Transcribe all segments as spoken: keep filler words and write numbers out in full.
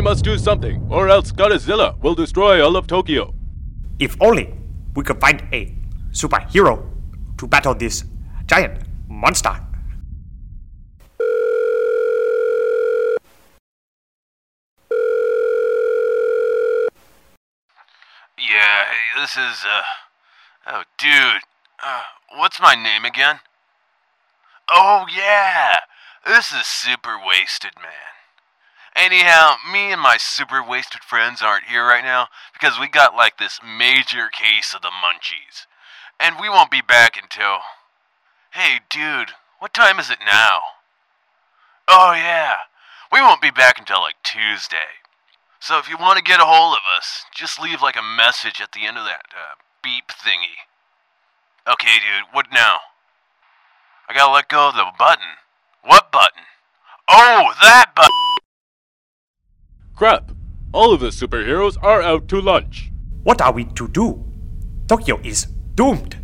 must do something, or else Godzilla will destroy all of Tokyo. If only we could find a superhero to battle this giant monster. Yeah, hey, this is, uh... Oh, dude. Uh, what's my name again? Oh, yeah! This is Super Wasted Man. Anyhow, me and my super wasted friends aren't here right now because we got like this major case of the munchies. And we won't be back until... Hey, dude, what time is it now? Oh, yeah. We won't be back until like Tuesday. So if you want to get a hold of us, just leave like a message at the end of that uh, beep thingy. Okay, dude, what now? I gotta let go of the button. What button? Oh, that button! Crap! All of the superheroes are out to lunch. What are we to do? Tokyo is doomed.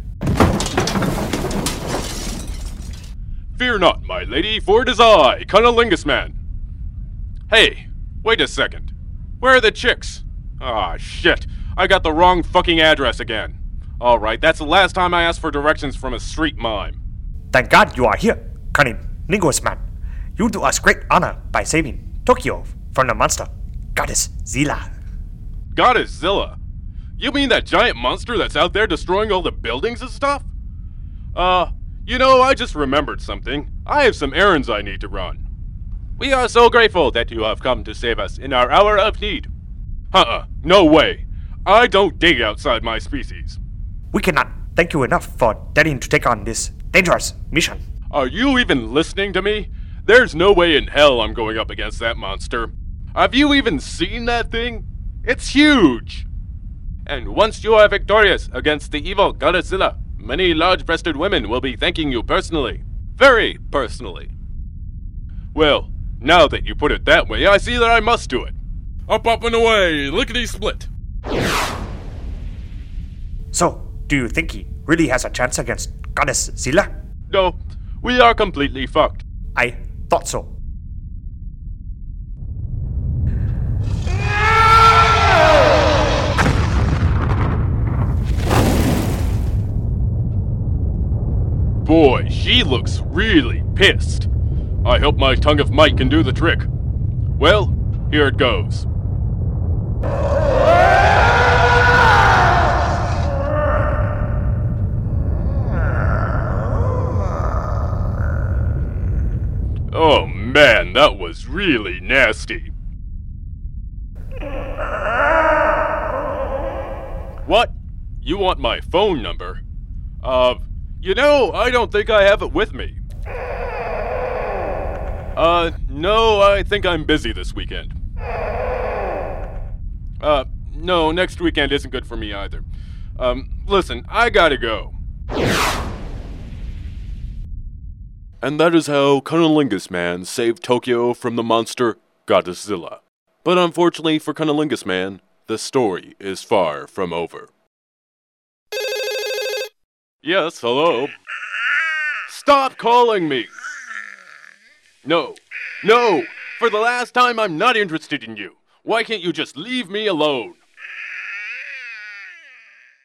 Fear not, my lady, for it is I, Cunnilingus Man. Hey, wait a second. Where are the chicks? Ah, shit. I got the wrong fucking address again. Alright, that's the last time I asked for directions from a street mime. Thank God you are here, Cunnilingus Man. You do us great honor by saving Tokyo from the monster, Godzilla. Godzilla? You mean that giant monster that's out there destroying all the buildings and stuff? Uh, you know, I just remembered something. I have some errands I need to run. We are so grateful that you have come to save us in our hour of need. Uh-uh, no way. I don't dig outside my species. We cannot thank you enough for daring to take on this dangerous mission. Are you even listening to me? There's no way in hell I'm going up against that monster. Have you even seen that thing? It's huge! And once you are victorious against the evil Godzilla, many large-breasted women will be thanking you personally. Very personally. Well, now that you put it that way, I see that I must do it. Up, up, and away, lickety-split. So, do you think he really has a chance against Godzilla? No, we are completely fucked. I thought so. Boy, she looks really pissed. I hope my tongue of might can do the trick. Well, here it goes. Oh man, that was really nasty. What? You want my phone number? Uh, you know, I don't think I have it with me. Uh, no, I think I'm busy this weekend. Uh, no, next weekend isn't good for me either. Um, listen, I gotta go. And that is how Cunnilingus Man saved Tokyo from the monster Godzilla. But unfortunately for Cunnilingus Man, the story is far from over. Yes, hello? Stop calling me! No, no! For the last time, I'm not interested in you. Why can't you just leave me alone?